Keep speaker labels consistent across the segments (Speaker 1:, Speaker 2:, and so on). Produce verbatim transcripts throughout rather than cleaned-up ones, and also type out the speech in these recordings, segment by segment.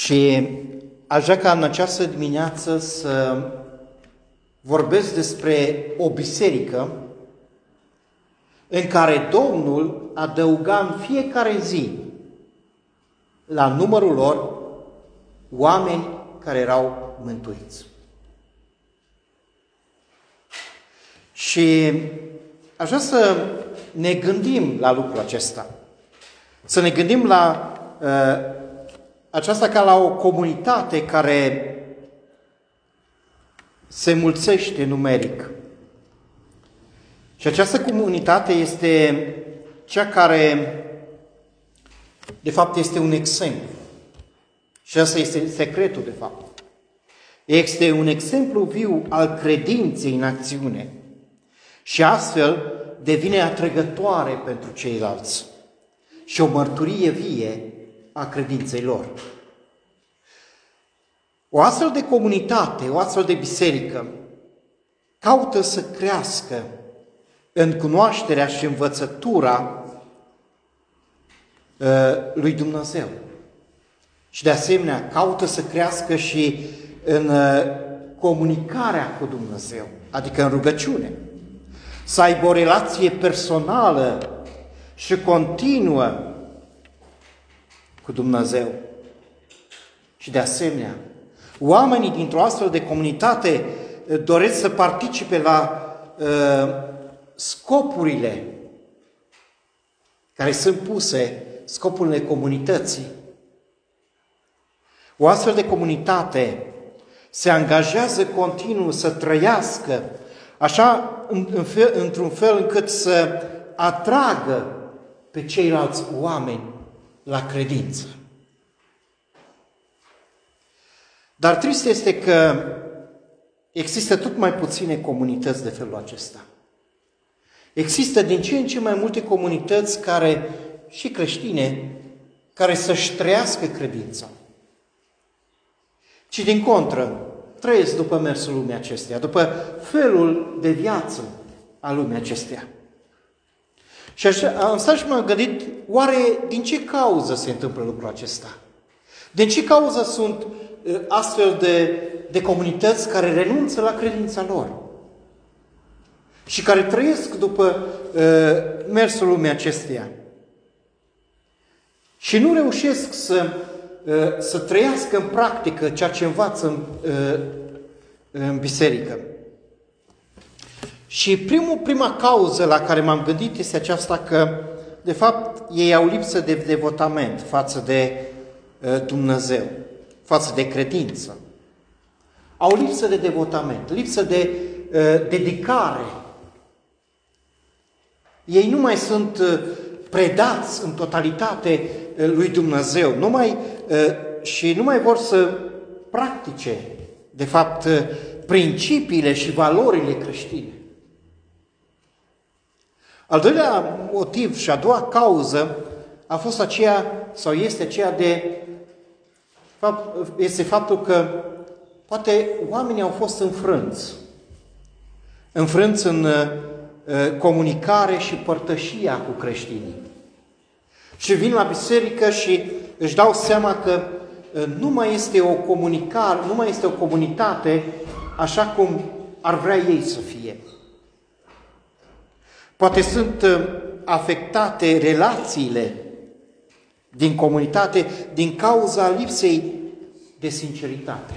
Speaker 1: Și aș vrea ca în această dimineață să vorbesc despre o biserică în care Domnul adăuga în fiecare zi la numărul lor oameni care erau mântuiți. Și aș vrea să ne gândim la lucrul acesta. Să ne gândim la uh, aceasta ca la o comunitate care se mulțește numeric. Și această comunitate este cea care, de fapt, este un exemplu. Și asta este secretul, de fapt. Este un exemplu viu al credinței în acțiune. Și astfel devine atrăgătoare pentru ceilalți. Și o mărturie vie a credinței lor. O astfel de comunitate, o astfel de biserică, caută să crească în cunoașterea și învățătura uh, lui Dumnezeu. Și de asemenea, caută să crească și în uh, comunicarea cu Dumnezeu, adică în rugăciune. Să aibă o relație personală și continuă cu Dumnezeu. Și de asemenea, oamenii dintr-o astfel de comunitate doresc să participe la uh, scopurile care sunt puse, scopurile comunității. O astfel de comunitate se angajează continuu să trăiască așa în, în fel, într-un fel încât să atragă pe ceilalți oameni la credință. Dar trist este că există tot mai puține comunități de felul acesta. Există din ce în ce mai multe comunități care, și creștine, care să-și trăiască credința. Ci din contră, trăiesc după mersul lumii acesteia, după felul de viață al lumii acesteia. Și așa, am stat și m-am gândit, oare din ce cauză se întâmplă lucrul acesta? Din ce cauză sunt uh, astfel de, de comunități care renunță la credința lor? Și care trăiesc după uh, mersul lumii acesteia? Și nu reușesc să, uh, să trăiască în practică ceea ce învață în, uh, în biserică. Și primul, prima cauză la care m-am gândit este aceasta că, de fapt, ei au lipsă de devotament față de uh, Dumnezeu, față de credință. Au lipsă de devotament, lipsă de uh, dedicare. Ei nu mai sunt uh, predați în totalitate uh, lui Dumnezeu, nu mai, uh, și nu mai vor să practice, de fapt, uh, principiile și valorile creștine. Al doilea motiv și a doua cauză a fost aceea, sau este aceea de, este faptul că poate oamenii au fost înfrânți. Înfrânți în uh, comunicare și părtășia cu creștinii. Și vin la biserică și își dau seama că uh, nu mai este o comunicare, nu mai este o comunitate așa cum ar vrea ei să fie. Poate sunt afectate relațiile din comunitate din cauza lipsei de sinceritate.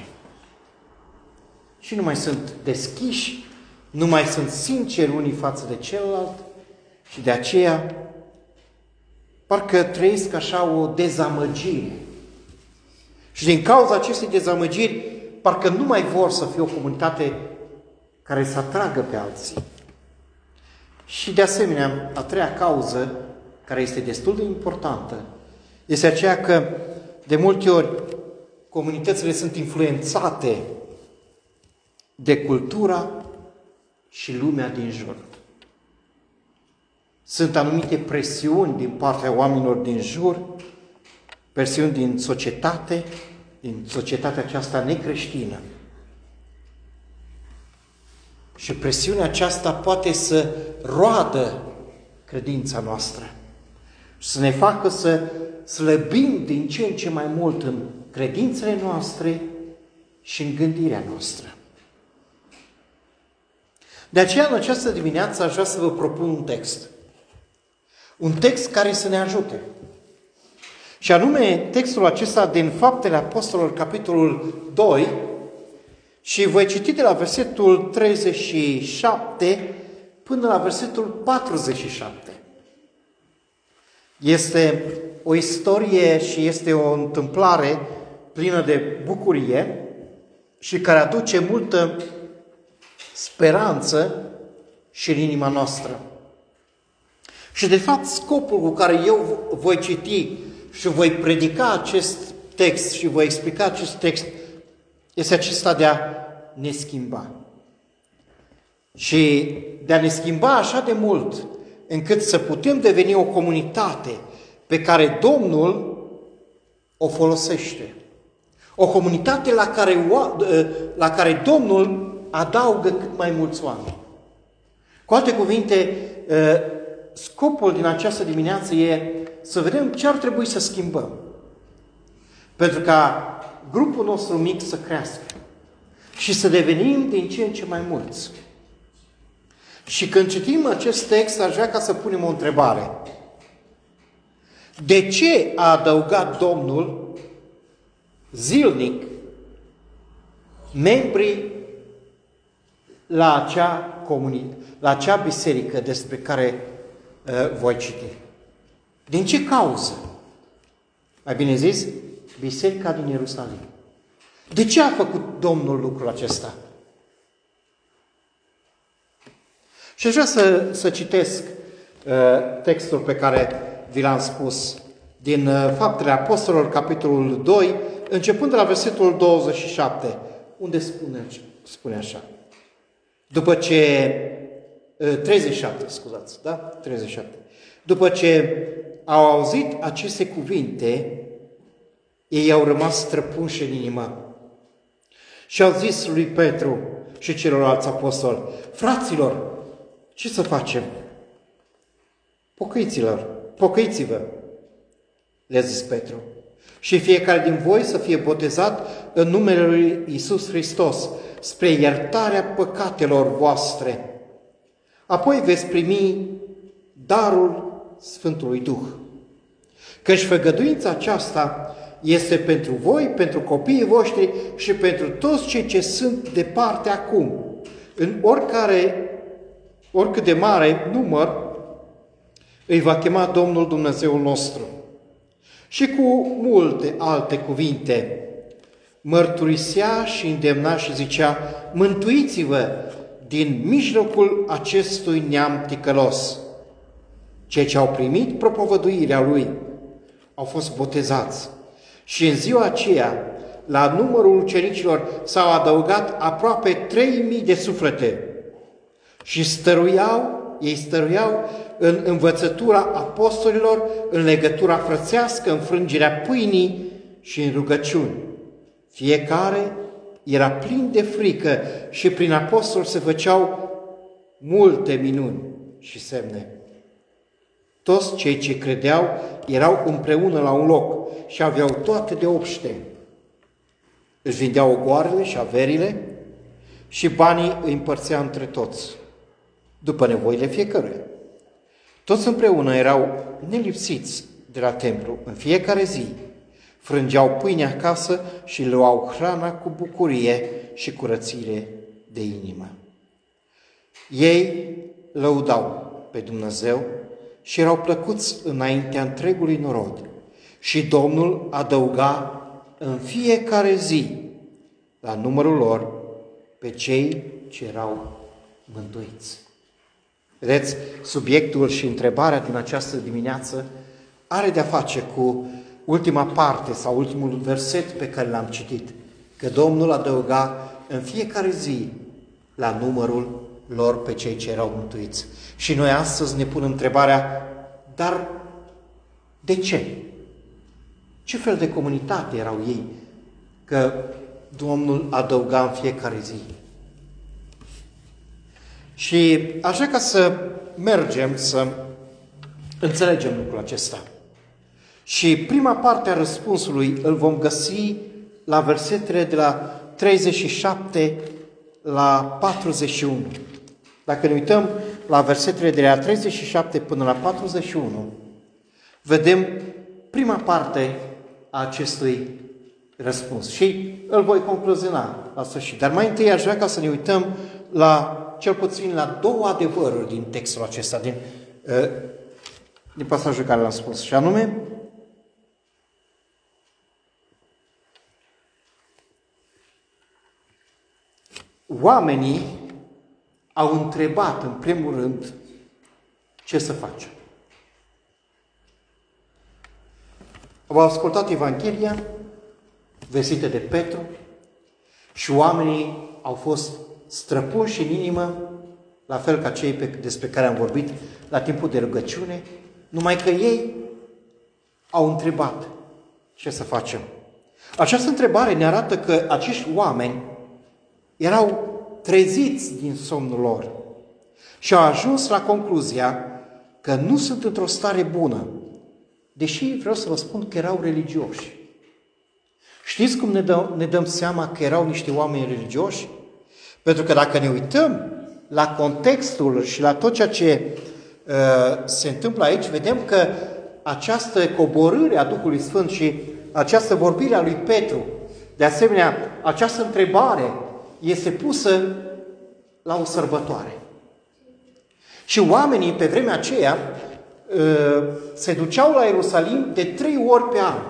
Speaker 1: Și nu mai sunt deschiși, nu mai sunt sinceri unii față de celălalt și de aceea parcă trăiesc așa o dezamăgire. Și din cauza acestei dezamăgiri parcă nu mai vor să fie o comunitate care să atragă pe alții. Și de asemenea, a treia cauză, care este destul de importantă, este aceea că de multe ori comunitățile sunt influențate de cultura și lumea din jur. Sunt anumite presiuni din partea oamenilor din jur, presiuni din societate, din societatea aceasta necreștină. Și presiunea aceasta poate să roadă credința noastră și să ne facă să slăbim din ce în ce mai mult în credințele noastre și în gândirea noastră. De aceea, în această dimineață, aș vrea să vă propun un text. Un text care să ne ajute. Și anume, textul acesta din Faptele Apostolilor, capitolul doi, și voi citi de la versetul treizeci și șapte până la versetul patruzeci și șapte. Este o istorie și este o întâmplare plină de bucurie și care aduce multă speranță și în inima noastră. Și de fapt scopul cu care eu voi citi și voi predica acest text și voi explica acest text este acesta de a ne schimba. Și de a ne schimba așa de mult încât să putem deveni o comunitate pe care Domnul o folosește. O comunitate la care, la care Domnul adaugă cât mai mulți oameni. Cu alte cuvinte, scopul din această dimineață e să vedem ce ar trebui să schimbăm. Pentru ca grupul nostru mic să crească și să devenim din ce în ce mai mulți. Și când citim acest text, aș vrea ca să punem o întrebare. De ce a adăugat Domnul zilnic membrii la acea comunitate, la acea biserică despre care uh, voi citi? Din ce cauză? Mai bine zis, biserica din Ierusalim. De ce a făcut Domnul lucrul acesta? Și aș vrea să, să citesc uh, textul pe care vi l-am spus din uh, Faptele Apostolilor, capitolul doi, începând de la versetul douăzeci și șapte, unde spune, spune așa. După ce, uh, treizeci și șapte, scuzați, da? treizeci și șapte. După ce au auzit aceste cuvinte, ei au rămas străpunși în inimă. Și au zis lui Petru și celorlalți apostoli: fraților, ce să facem? Pocăiților, pocăiți-vă, le-a zis Petru. Și fiecare din voi să fie botezat în numele lui Iisus Hristos, spre iertarea păcatelor voastre. Apoi veți primi darul Sfântului Duh. Căci făgăduința aceasta este pentru voi, pentru copiii voștri și pentru toți cei ce sunt departe acum, în oricare, oricât de mare număr îi va chema Domnul Dumnezeul nostru. Și cu multe alte cuvinte mărturisea și îndemna și zicea: mântuiți-vă din mijlocul acestui neam ticălos. Cei ce au primit propovăduirea lui au fost botezați. Și în ziua aceea, la numărul ucenicilor s-au adăugat aproape trei mii de suflete și stăruiau, ei stăruiau în învățătura apostolilor, în legătura frățească, în frângerea pâinii și în rugăciuni. Fiecare era plin de frică și prin apostol se făceau multe minuni și semne. Toți cei ce credeau erau împreună la un loc și aveau toate de obște. Își vindeau ogoarele și averile și banii îi împărțea între toți, după nevoile fiecăruia. Toți împreună erau nelipsiți de la templu în fiecare zi, frângeau pâine acasă și luau hrana cu bucurie și curățire de inimă. Ei lăudau pe Dumnezeu și erau plăcuți înaintea întregului norod. Și Domnul adăuga în fiecare zi la numărul lor pe cei ce erau mântuiți. Vedeți, subiectul și întrebarea din această dimineață are de-a face cu ultima parte sau ultimul verset pe care l-am citit, că Domnul adăuga în fiecare zi la numărul lor pe cei ce erau mântuiți. Și noi astăzi ne punem întrebarea: dar de ce? Ce fel de comunitate erau ei că Domnul adăuga în fiecare zi? Și așa ca să mergem să înțelegem lucrul acesta. Și prima parte a răspunsului îl vom găsi la versetele de la treizeci și șapte la patruzeci și unu. Dacă ne uităm la versetele de la treizeci și șapte până la patruzeci și unu, vedem prima parte a acestui răspuns. Și îl voi concluziona la sfârșit. Dar mai întâi aș vrea ca să ne uităm la, cel puțin la două adevăruri din textul acesta, din, din pasajul care l-am spus. Și anume, oamenii au întrebat, în primul rând, ce să facem. Au ascultat Evanghelia vestită de Petru și oamenii au fost străpuși în inimă, la fel ca cei pe, despre care am vorbit la timpul de rugăciune, numai că ei au întrebat ce să facem. Această întrebare ne arată că acești oameni erau treziți din somnul lor și au ajuns la concluzia că nu sunt într-o stare bună, deși vreau să vă spun că erau religioși. Știți cum ne dăm, ne dăm seama că erau niște oameni religioși? Pentru că dacă ne uităm la contextul și la tot ceea ce uh, se întâmplă aici, vedem că această coborâre a Duhului Sfânt și această vorbire a lui Petru, de asemenea, această întrebare este pusă la o sărbătoare. Și oamenii pe vremea aceea uh, se duceau la Ierusalim de trei ori pe an,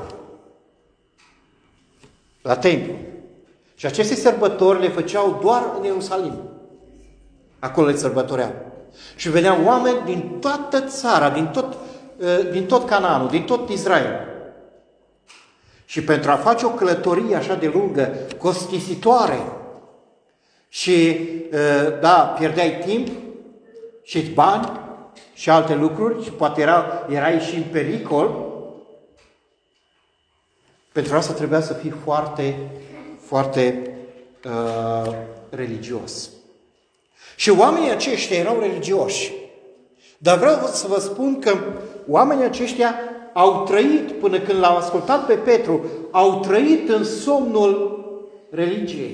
Speaker 1: la templu. Și aceste sărbători le făceau doar în Ierusalim. Acolo le sărbătoreau. Și veneau oameni din toată țara, din tot, din tot Canaanul, din tot Israel. Și pentru a face o călătorie așa de lungă, costisitoare, și, da, pierdeai timp și bani și alte lucruri, și poate era, erai și în pericol, pentru asta trebuia să fii foarte, foarte uh, religios. Și oamenii aceștia erau religioși. Dar vreau să vă spun că oamenii aceștia au trăit, până când l-au ascultat pe Petru, au trăit în somnul religiei.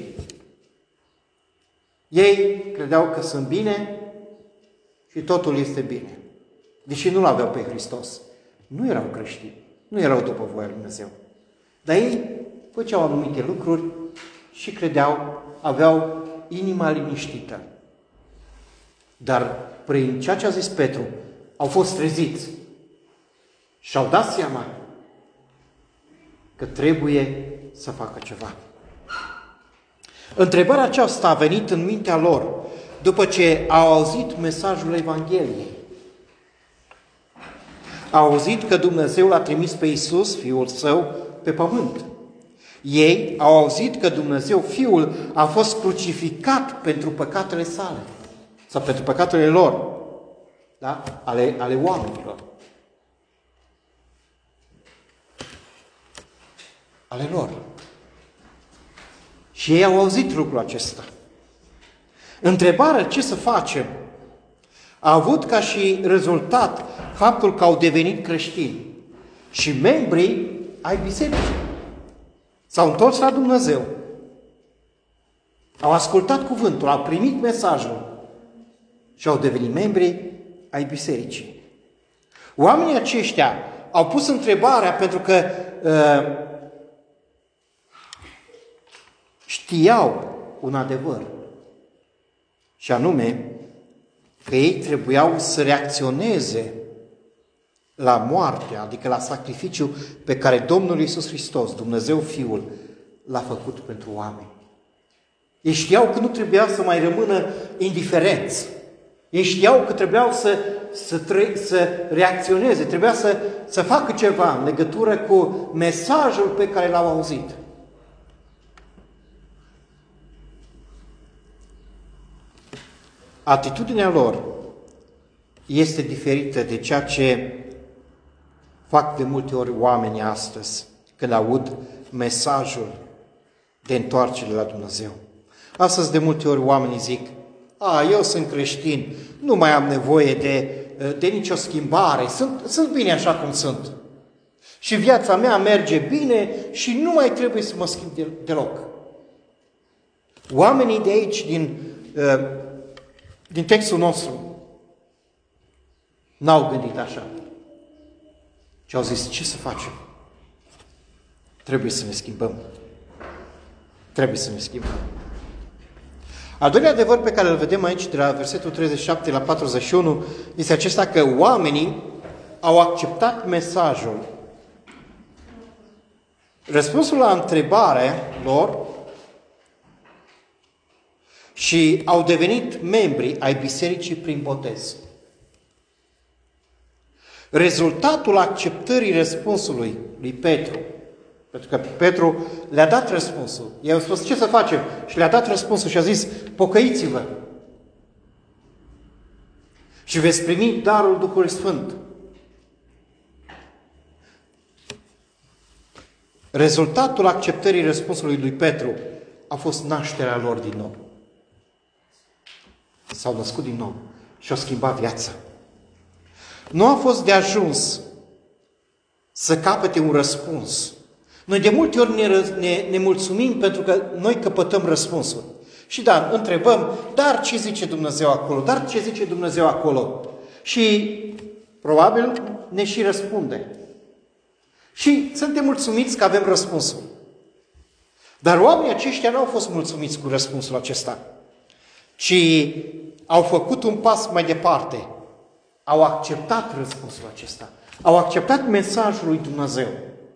Speaker 1: Ei credeau că sunt bine și totul este bine. Deși nu l-aveau pe Hristos. Nu erau creștini. Nu erau după voia lui Dumnezeu. Dar ei făceau anumite lucruri și credeau, aveau inima liniștită. Dar prin ceea ce a zis Petru, au fost treziți și au dat seama că trebuie să facă ceva. Întrebarea aceasta a venit în mintea lor după ce au auzit mesajul Evangheliei. Au auzit că Dumnezeu l-a trimis pe Iisus, Fiul Său, pe pământ. Ei au auzit că Dumnezeu, Fiul, a fost crucificat pentru păcatele sale sau pentru păcatele lor, da? ale, ale oamenilor. Ale lor. Și ei au auzit lucrul acesta. Întrebarea ce să facem a avut ca și rezultat faptul că au devenit creștini și membrii ai bisericii. S-au întors la Dumnezeu. Au ascultat cuvântul, au primit mesajul și au devenit membri ai bisericii. Oamenii aceștia au pus întrebarea pentru că uh, știau un adevăr. Și anume că ei trebuiau să reacționeze la moarte, adică la sacrificiu pe care Domnul Iisus Hristos, Dumnezeu Fiul, l-a făcut pentru oameni. Ei știau că nu trebuia să mai rămână indiferenți. Ei știau că trebuiau să, să, tre- să reacționeze, trebuia să, să facă ceva în legătură cu mesajul pe care l-au auzit. Atitudinea lor este diferită de ceea ce fac de multe ori oamenii astăzi când aud mesajul de întoarcere la Dumnezeu. Astăzi de multe ori oamenii zic: a, eu sunt creștin, nu mai am nevoie de, de nicio schimbare, sunt, sunt bine așa cum sunt. Și viața mea merge bine și nu mai trebuie să mă schimb de, deloc. Oamenii de aici, din, uh, din textul nostru, n-au gândit așa. Și au zis, ce să facem? Trebuie să ne schimbăm. Trebuie să ne schimbăm. Al doilea adevăr pe care îl vedem aici, de la versetul treizeci și șapte la patruzeci și unu, este acesta că oamenii au acceptat mesajul. Răspunsul la întrebare lor și au devenit membri ai bisericii prin botez. Rezultatul acceptării răspunsului lui Petru, pentru că Petru le-a dat răspunsul. Ei au spus, ce să facem? Și le-a dat răspunsul și a zis, pocăiți-vă și veți primi darul Duhului Sfânt. Rezultatul acceptării răspunsului lui Petru a fost nașterea lor din nou. S-au născut din nou și au schimbat viața. Nu a fost de ajuns să capete un răspuns. Noi de multe ori ne, ne, ne mulțumim pentru că noi căpătăm răspunsul. Și da, întrebăm, dar ce zice Dumnezeu acolo? Dar ce zice Dumnezeu acolo? Și probabil ne și răspunde. Și suntem mulțumiți că avem răspunsul. Dar oamenii aceștia nu au fost mulțumiți cu răspunsul acesta, ci au făcut un pas mai departe. Au acceptat răspunsul acesta. Au acceptat mesajul lui Dumnezeu.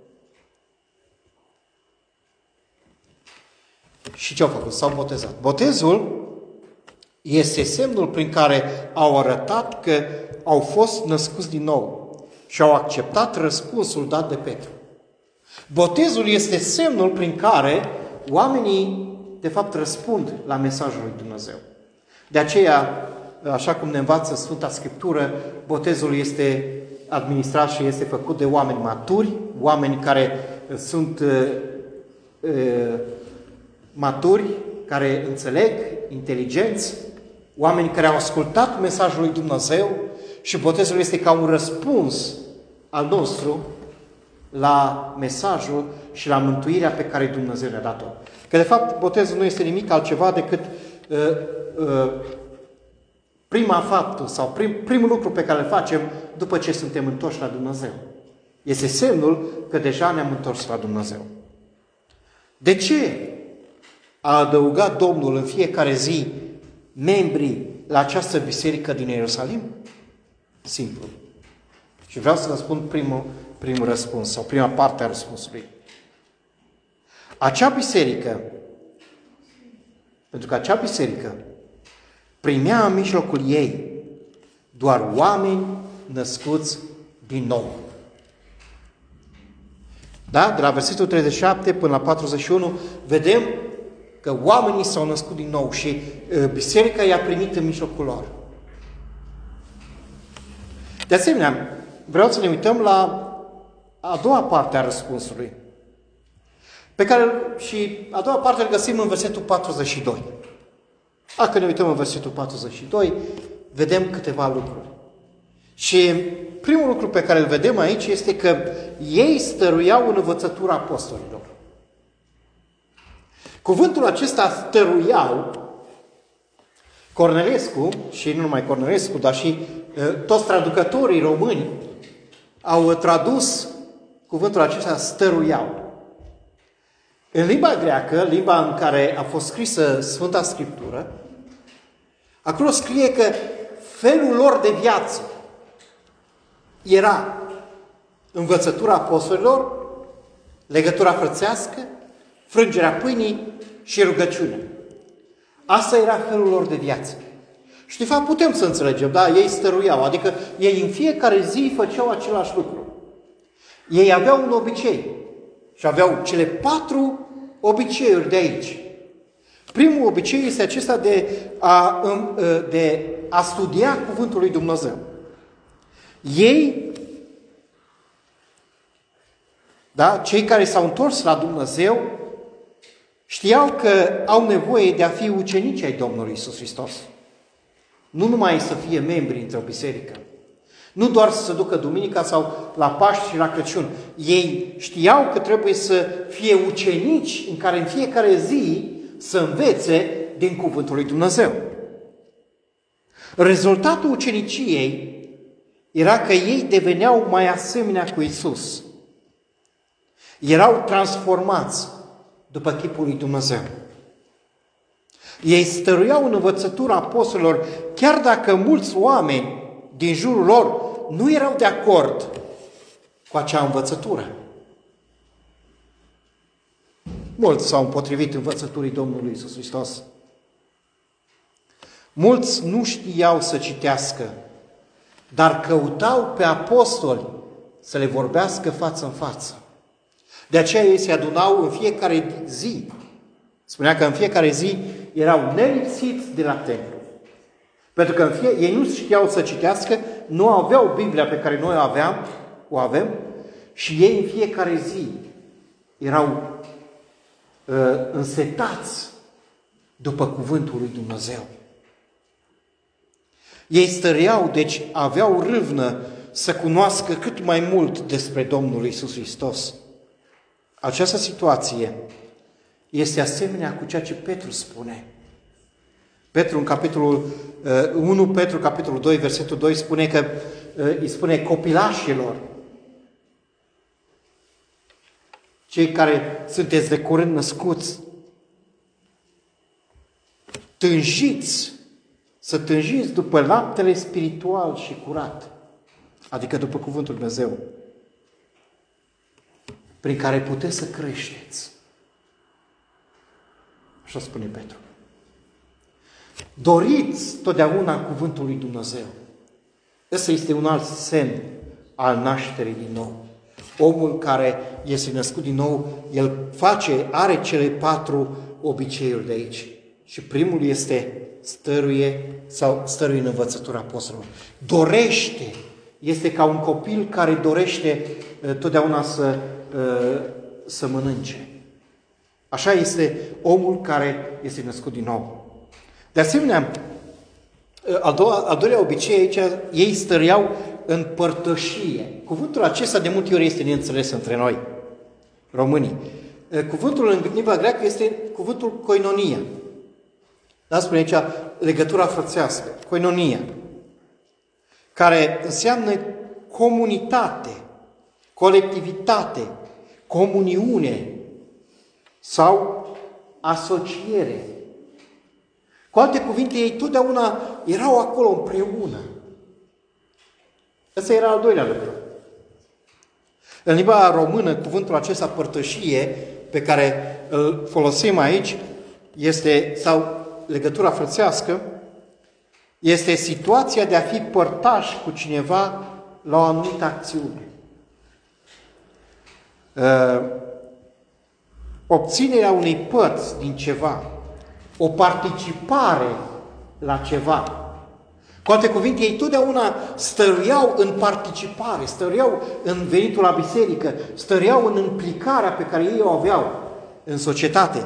Speaker 1: Și ce au făcut? S-au botezat. Botezul este semnul prin care au arătat că au fost născuți din nou și au acceptat răspunsul dat de Petru. Botezul este semnul prin care oamenii, de fapt, răspund la mesajul lui Dumnezeu. De aceea, așa cum ne învață Sfânta Scriptură, botezul este administrat și este făcut de oameni maturi, oameni care sunt uh, uh, maturi, care înțeleg, inteligenți, oameni care au ascultat mesajul lui Dumnezeu și botezul este ca un răspuns al nostru la mesajul și la mântuirea pe care Dumnezeu ne-a dat-o. Că de fapt botezul nu este nimic altceva decât uh, uh, prima faptă sau prim, primul lucru pe care îl facem după ce suntem întorși la Dumnezeu. Este semnul că deja ne-am întors la Dumnezeu. De ce a adăugat Domnul în fiecare zi membrii la această biserică din Ierusalim? Simplu. Și vreau să vă spun primul, primul răspuns sau prima parte a răspunsului. Acea biserică, pentru că acea biserică primea în mijlocul ei doar oameni născuți din nou. Da? De la versetul treizeci și șapte până la patruzeci și unu vedem că oamenii s-au născut din nou și uh, biserica i-a primit în mijlocul lor. De asemenea, vreau să ne uităm la a doua parte a răspunsului, pe care și a doua parte îl găsim în versetul patruzeci și doi. Dacă ne uităm în versetul patruzeci și doi, vedem câteva lucruri. Și primul lucru pe care îl vedem aici este că ei stăruiau în învățătura apostolilor. Cuvântul acesta stăruiau, Cornelescu, și nu numai Cornelescu, dar și uh, toți traducătorii români au tradus cuvântul acesta stăruiau. În limba greacă, limba în care a fost scrisă Sfânta Scriptură, acolo scrie că felul lor de viață era învățătura apostolilor, legătura frățească, frângerea pâinii și rugăciunea. Asta era felul lor de viață. Și de fapt putem să înțelegem, da, ei stăruiau, adică ei în fiecare zi făceau același lucru. Ei aveau un obicei și aveau cele patru obiceiuri de aici. Primul obicei este acesta de a, de a studia cuvântul lui Dumnezeu. Ei, da, cei care s-au întors la Dumnezeu, știau că au nevoie de a fi ucenici ai Domnului Iisus Hristos. Nu numai să fie membri într-o biserică, Nu doar să se ducă duminica sau la Paști și la Crăciun. Ei știau că trebuie să fie ucenici în care în fiecare zi să învețe din cuvântul lui Dumnezeu. Rezultatul uceniciei era că ei deveneau mai asemenea cu Iisus. Erau transformați după chipul lui Dumnezeu. Ei stăruiau în învățătura apostolilor, chiar dacă mulți oameni din jurul lor nu erau de acord cu acea învățătură. Mulți s-au împotrivit învățăturii Domnului Iisus Hristos. Mulți nu știau să citească, dar căutau pe apostoli să le vorbească față în față. De aceea ei se adunau în fiecare zi. Spunea că în fiecare zi erau nelipsiți de la templu. Pentru că în fie, ei nu știau să citească, nu aveau Biblia pe care noi aveam, o avem, și ei în fiecare zi erau uh, însetați după cuvântul lui Dumnezeu. Ei stăreau, deci aveau râvnă să cunoască cât mai mult despre Domnul Iisus Hristos. Această situație este asemenea cu ceea ce Petru spune. Petru în capitolul unu, Petru capitolul doi, versetul doi spune că îi spune copilașilor, cei care sunteți de curând născuți, tânjiți, să tânjiți după laptele spiritual și curat, adică după cuvântul Lui Dumnezeu, prin care puteți să creșteți. Așa spune Petru. Doriți totdeauna cuvântul lui Dumnezeu. Ăsta este un alt semn al nașterii din nou. Omul care este născut din nou, el face, are cele patru obiceiuri de aici. Și primul este stăruie sau stăruie în învățătura apostolilor. Dorește. Este ca un copil care dorește uh, totdeauna să, uh, să mănânce. Așa este omul care este născut din nou. De asemenea, al, doua, al doilea obicei aici, ei stăreau în părtășie. Cuvântul acesta de multe ori este neînțeles între noi, românii. Cuvântul în limba greacă este cuvântul koinonia. Da, spune aici legătura frățească, koinonia, care înseamnă comunitate, colectivitate, comuniune sau asociere. Cu alte cuvinte, ei totdeauna erau acolo împreună. Ăsta era al doilea lucru. În limba română, cuvântul acesta părtășie, pe care îl folosim aici, este, sau legătura frățească, este situația de a fi părtaș cu cineva la o anumită acțiune. Uh, obținerea unei părți din ceva, o participare la ceva. Cu alte cuvinte, ei totdeauna stăruiau în participare, stăruiau în venitul la biserică, stăruiau în implicarea pe care ei o aveau în societate.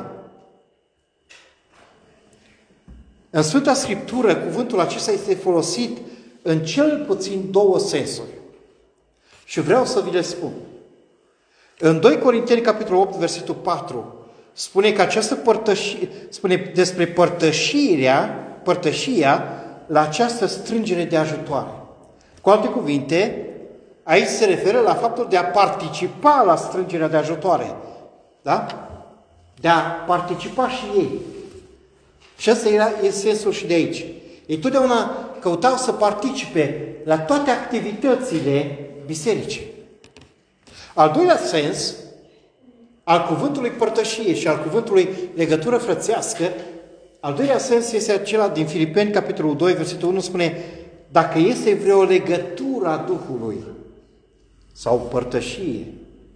Speaker 1: În Sfânta Scriptură, cuvântul acesta este folosit în cel puțin două sensuri. Și vreau să vi le spun. În doi Corinteni, capitolul opt, versetul patru, spune că această părtășie, spune despre părtășirea, părtășia la această strângere de ajutoare. Cu alte cuvinte, aici se referă la faptul de a participa la strângerea de ajutoare. Da? De a participa și ei. Și asta era sensul și de aici. Ei totdeauna căutau să participe la toate activitățile bisericii. Al doilea sens al cuvântului părtășie și al cuvântului legătură frățească, al doilea sens este acela din Filipeni, capitolul doi, versetul unu, spune: dacă este vreo legătură a Duhului sau părtășie,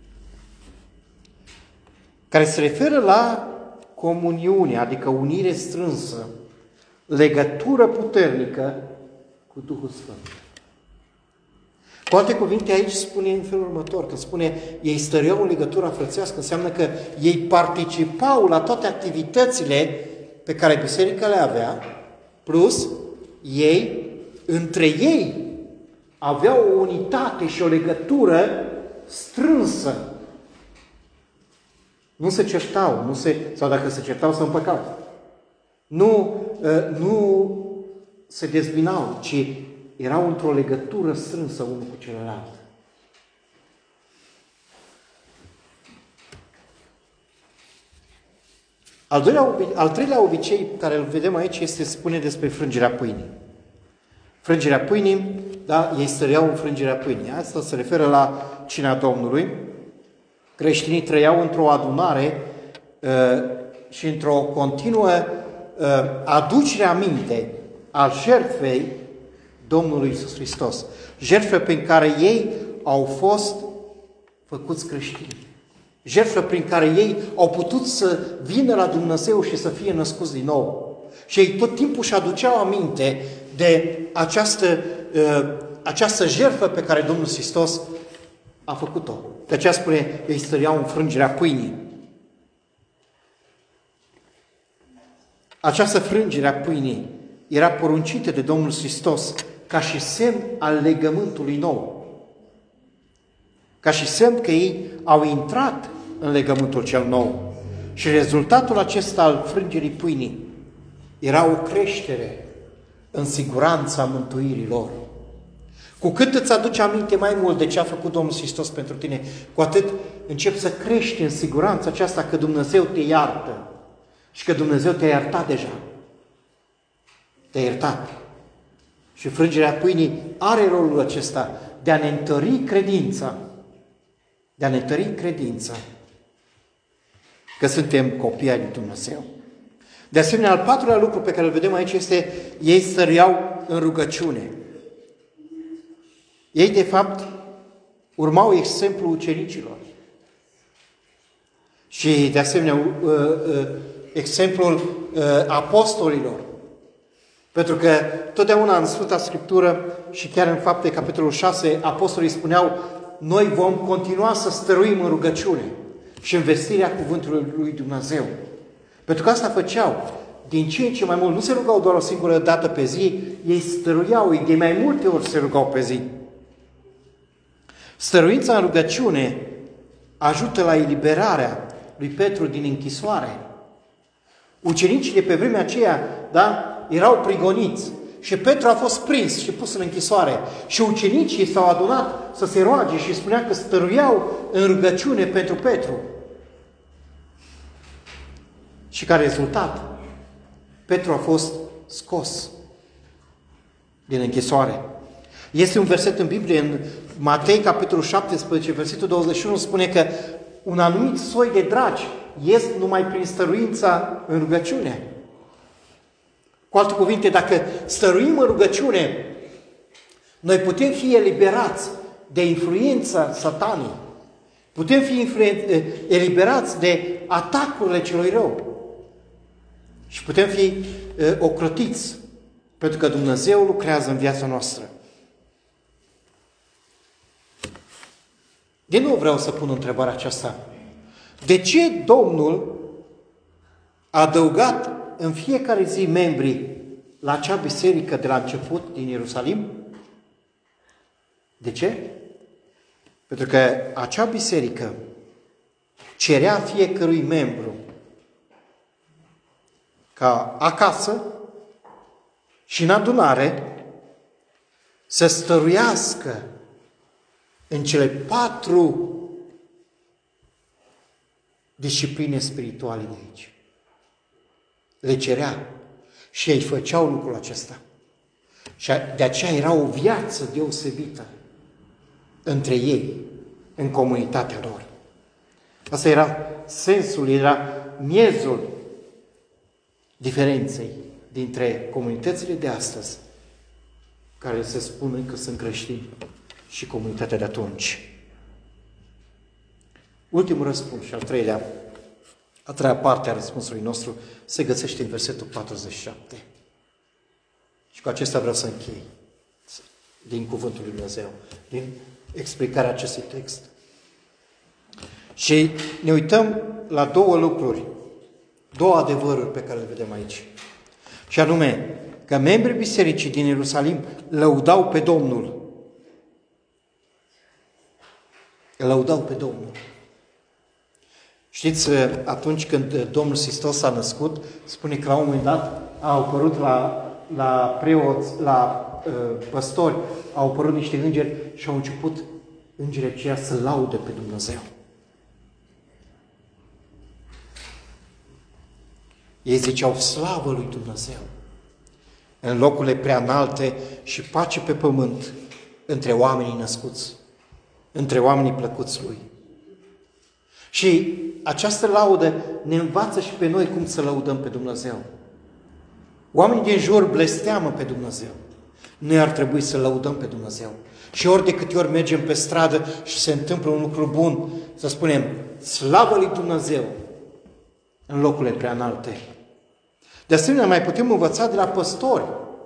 Speaker 1: care se referă la comuniune, adică unire strânsă, legătură puternică cu Duhul Sfânt. Cu alte cuvinte, aici spune în felul următor, că spune ei stăreau în legătura frățească, înseamnă că ei participau la toate activitățile pe care biserica le avea, plus ei, între ei, aveau o unitate și o legătură strânsă. Nu se certau, nu se, sau dacă se certau, se împăcau. Nu, nu se dezbinau, ci erau într-o legătură strânsă unul cu celălalt. Al, doilea, al treilea obicei pe care îl vedem aici este spune despre frângerea pâinii. Frângerea pâinii, da, ei stăreau în frângerea pâinii. Asta se referă la cina Domnului. Creștinii trăiau într-o adunare uh, și într-o continuă uh, aducere aminte al jertfei Domnului Iisus Hristos. Jertfă prin care ei au fost făcuți creștini. Jertfă prin care ei au putut să vină la Dumnezeu și să fie născuți din nou. Și ei tot timpul își aduceau aminte de această, uh, această jertfă pe care Domnul Hristos a făcut-o. De aceea spune, ei stăreau în frângerea pâinii. Această frângere a pâinii era poruncită de Domnul Hristos ca și semn al legământului nou. Ca și semn că ei au intrat în legământul cel nou. Și rezultatul acesta al frângerii pâinii era o creștere în siguranța mântuirii lor. Cu cât îți aduci aminte mai mult de ce a făcut Domnul Hristos pentru tine, cu atât începi să crești în siguranța aceasta că Dumnezeu te iartă și că Dumnezeu te-a iertat deja. Te-a iertat. Și frângerea pâinii are rolul acesta de a ne întări credința. De a ne întări credința că suntem copii ai lui Dumnezeu. De asemenea, al patrulea lucru pe care îl vedem aici este ei stăreau în rugăciune. Ei, de fapt, urmau exemplul ucenicilor. Și, de asemenea, exemplul apostolilor. Pentru că totdeauna în Sfânta Scriptură și chiar în Fapte, capitolul șase, apostolii spuneau: noi vom continua să stăruim în rugăciune și în vestirea cuvântului lui Dumnezeu. Pentru că asta făceau. Din ce în ce mai mult, nu se rugau doar o singură dată pe zi, ei stăruiau, ei de mai multe ori se rugau pe zi. Stăruința în rugăciune ajută la eliberarea lui Petru din închisoare. Ucenicii de pe vremea aceea, da, erau prigoniți și Petru a fost prins și pus în închisoare. Și ucenicii s-au adunat să se roage și spunea că stăruiau în rugăciune pentru Petru. Și ca rezultat, Petru a fost scos din închisoare. Este un verset în Biblie, în Matei, capitolul șaptesprezece, versetul douăzeci și unu, spune că un anumit soi de dragi ies numai prin stăruința în rugăciune. Cu alte cuvinte, dacă stăruim în rugăciune, noi putem fi eliberați de influența Satanei. Putem fi eliberați de atacurile celui rău. Și putem fi uh, ocrotiți, pentru că Dumnezeu lucrează în viața noastră. Din nou vreau să pun întrebarea aceasta. De ce Domnul a adăugat în fiecare zi membrii la acea biserică de la început din Ierusalim? De ce? Pentru că acea biserică cerea fiecărui membru ca acasă și în adunare să stăruiască în cele patru discipline spirituale de aici. Le cerea și ei făceau lucrul acesta. Și de aceea era o viață deosebită între ei, în comunitatea lor. Asta era sensul, era miezul diferenței dintre comunitățile de astăzi, care se spun că sunt creștini, și comunitatea de atunci. Ultimul răspuns și al treilea, a treia parte a răspunsului nostru se găsește în versetul patruzeci și șapte. Și cu acesta vreau să închei din cuvântul lui Dumnezeu, din explicarea acestui text. Și ne uităm la două lucruri, două adevăruri pe care le vedem aici. Și anume, că membrii bisericii din Ierusalim lăudau pe Domnul Îl lăudau pe Domnul. Știți, atunci când Domnul Hristos s-a născut, spune că la un moment dat au apărut la, la preoți, la uh, păstori, au apărut niște îngeri și au început îngerii aceia să laude pe Dumnezeu. Ei ziceau slavă lui Dumnezeu în locurile prea înalte și pace pe pământ între oamenii născuți, între oamenii plăcuți lui. Și această laudă ne învață și pe noi cum să lăudăm pe Dumnezeu. Oamenii din jur blesteamă pe Dumnezeu. Noi ar trebui să lăudăm pe Dumnezeu. Și ori de câte ori mergem pe stradă și se întâmplă un lucru bun, să spunem, slavă lui Dumnezeu în locurile prea înalte. De asemenea, mai putem învăța de la păstori.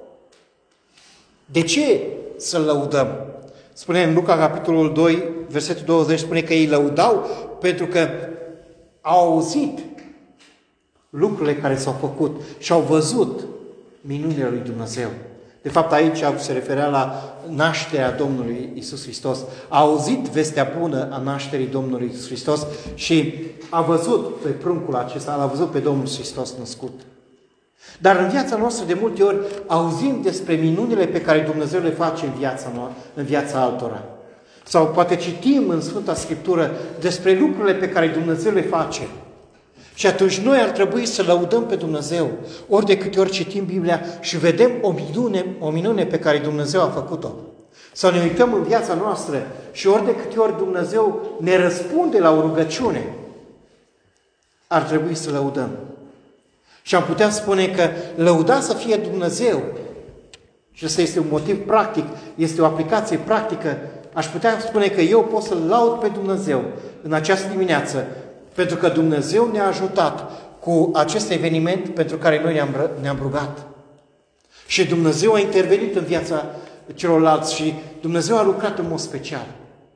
Speaker 1: De ce să lăudăm? Spune în Luca, capitolul doi, versetul douăzeci, spune că ei lăudau pentru că au auzit lucrurile care s-au făcut și au văzut minunile lui Dumnezeu. De fapt, aici se referea la nașterea Domnului Iisus Hristos. A auzit vestea bună a nașterii Domnului Iisus Hristos și a văzut pe pruncul acesta, l-a văzut pe Domnul Hristos născut. Dar în viața noastră, de multe ori, auzim despre minunile pe care Dumnezeu le face în viața noastră, în viața altora. Sau poate citim în Sfânta Scriptură despre lucrurile pe care Dumnezeu le face. Și atunci noi ar trebui să lăudăm pe Dumnezeu, ori de câte ori citim Biblia și vedem o minune, o minune pe care Dumnezeu a făcut-o. Sau ne uităm în viața noastră și ori de câte ori Dumnezeu ne răspunde la o rugăciune, ar trebui să lăudăm. Și am putea spune că lăuda să fie Dumnezeu, și ăsta este un motiv practic, este o aplicație practică, aș putea spune că eu pot să laud pe Dumnezeu în această dimineață, pentru că Dumnezeu ne-a ajutat cu acest eveniment pentru care noi ne-am, ne-am rugat. Și Dumnezeu a intervenit în viața celorlalți și Dumnezeu a lucrat în mod special.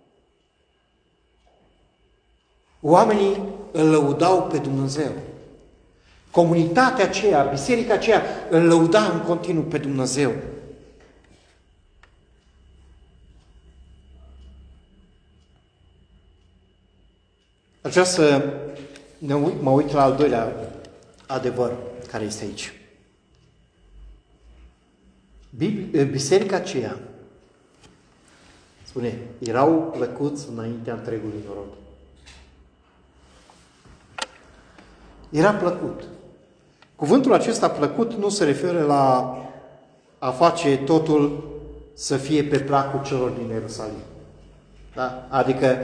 Speaker 1: Oamenii îl lăudau pe Dumnezeu. Comunitatea aceea, biserica aceea, îl lăuda în continuu pe Dumnezeu. Aș vrea să ne uit, mă uit la al doilea adevăr care este aici. Biserica aceea, spune, erau plăcuți înaintea întregului norod. Era plăcut. Cuvântul acesta plăcut nu se referă la a face totul să fie pe placul celor din Ierusalim. Da? Adică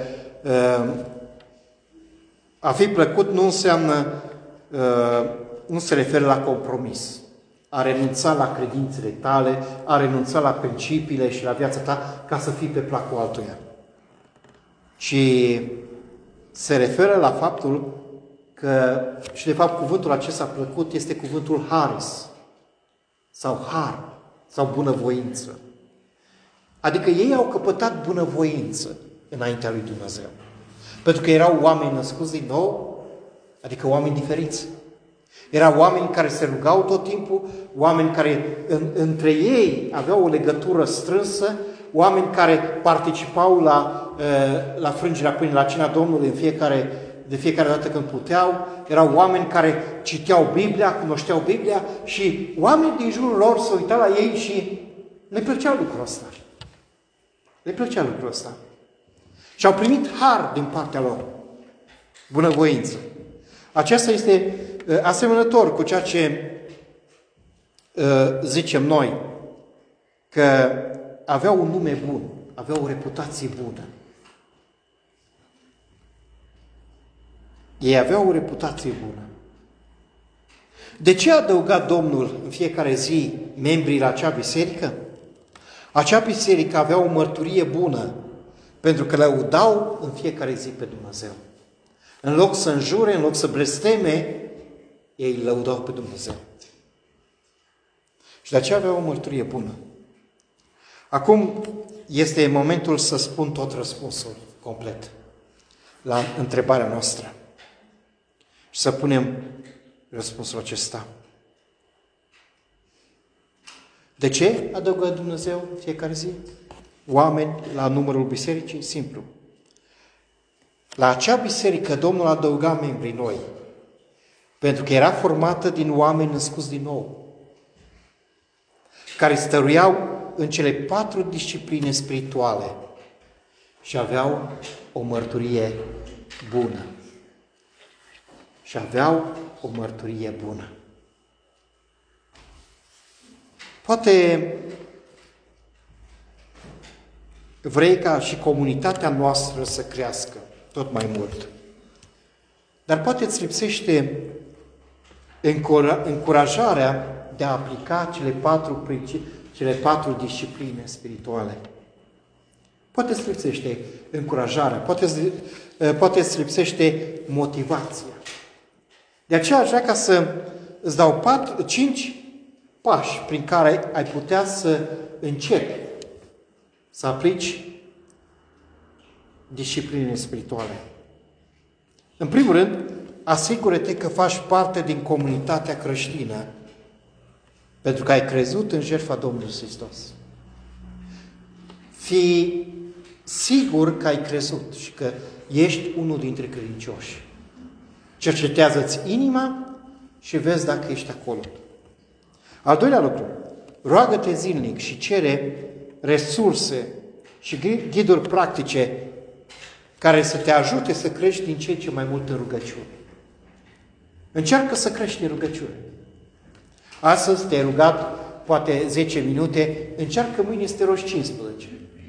Speaker 1: a fi plăcut nu înseamnă, nu se referă la compromis. A renunța la credințele tale, a renunța la principiile și la viața ta ca să fii pe placul altuia. Ci se referă la faptul că, și de fapt cuvântul acesta plăcut este cuvântul haris sau har sau bunăvoință. Adică ei au căpătat bunăvoință înaintea lui Dumnezeu. Pentru că erau oameni născuți din nou, adică oameni diferiți. Erau oameni care se rugau tot timpul, oameni care în, între ei aveau o legătură strânsă, oameni care participau la, la frângerea pâinii, la cina Domnului în fiecare, de fiecare dată când puteau. Erau oameni care citeau Biblia, cunoșteau Biblia și oamenii din jurul lor se uitau la ei și le plăcea lucrul ăsta. Le plăcea lucrul ăsta. Și au primit har din partea lor. Bunăvoință. Aceasta este uh, asemănător cu ceea ce uh, zicem noi, că aveau un nume bun, aveau o reputație bună. Ei aveau o reputație bună. De ce a adăugat Domnul în fiecare zi membrii la acea biserică? Acea biserică avea o mărturie bună, pentru că lăudau în fiecare zi pe Dumnezeu. În loc să înjure, în loc să blesteme, ei lăudau pe Dumnezeu. Și de aceea aveau o mărturie bună. Acum este momentul să spun tot răspunsul complet la întrebarea noastră. Și să punem răspunsul acesta. De ce adăugă Dumnezeu fiecare zi oameni la numărul bisericii? Simplu. La acea biserică Domnul adăuga membrii noi, pentru că era formată din oameni născuți din nou, care stăruiau în cele patru discipline spirituale și aveau o mărturie bună. Și aveau o mărturie bună. Poate vrei ca și comunitatea noastră să crească tot mai mult, dar poate îți lipsește încurajarea de a aplica cele patru, cele patru discipline spirituale. Poate îți lipsește încurajarea, poate îți, poate îți lipsește motivația. De aceea aș vrea ca să îți dau patru, cinci pași prin care ai putea să începi să aplici disciplinele spirituale. În primul rând, asigură-te că faci parte din comunitatea creștină pentru că ai crezut în jertfa Domnului Hristos. Fii sigur că ai crezut și că ești unul dintre credincioși. Cercetează-ți inima și vezi dacă ești acolo. Al doilea lucru, roagă-te zilnic și cere resurse și ghiduri practice care să te ajute să crești din ce în ce mai mult în rugăciune. Încearcă să crești în rugăciune. Astăzi te-ai rugat poate zece minute, încearcă mâine să te rogi cincisprezece.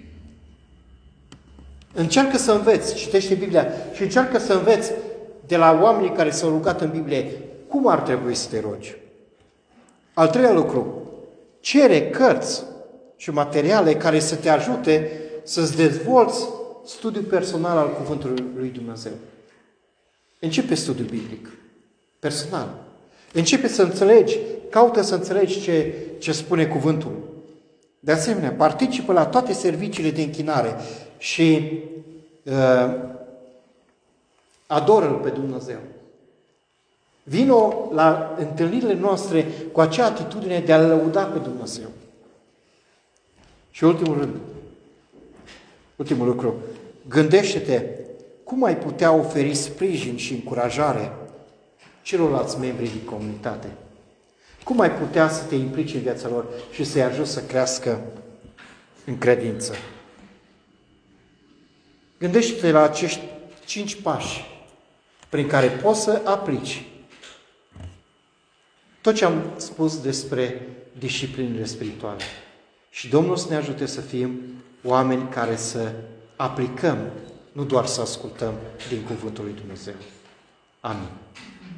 Speaker 1: Încearcă să înveți, citește Biblia și încearcă să înveți de la oamenii care s-au rugat în Biblie cum ar trebui să te rogi. Al treilea lucru, cere cărți și materiale care să te ajute să-ți dezvolți studiul personal al Cuvântului lui Dumnezeu. Începe studiul biblic, personal. Începe să înțelegi, caută să înțelegi ce, ce spune Cuvântul. De asemenea, participă la toate serviciile de închinare și uh, adoră-L pe Dumnezeu. Vino la întâlnirile noastre cu acea atitudine de a lăuda pe Dumnezeu. Și ultimul rând, ultimul lucru, gândește-te cum ai putea oferi sprijin și încurajare celorlalți membri din comunitate. Cum ai putea să te implici în viața lor și să-i ajuți să crească în credință. Gândește-te la acești cinci pași prin care poți să aplici tot ce am spus despre disciplinele spirituale. Și Domnul să ne ajute să fim oameni care să aplicăm, nu doar să ascultăm din Cuvântul lui Dumnezeu. Amin.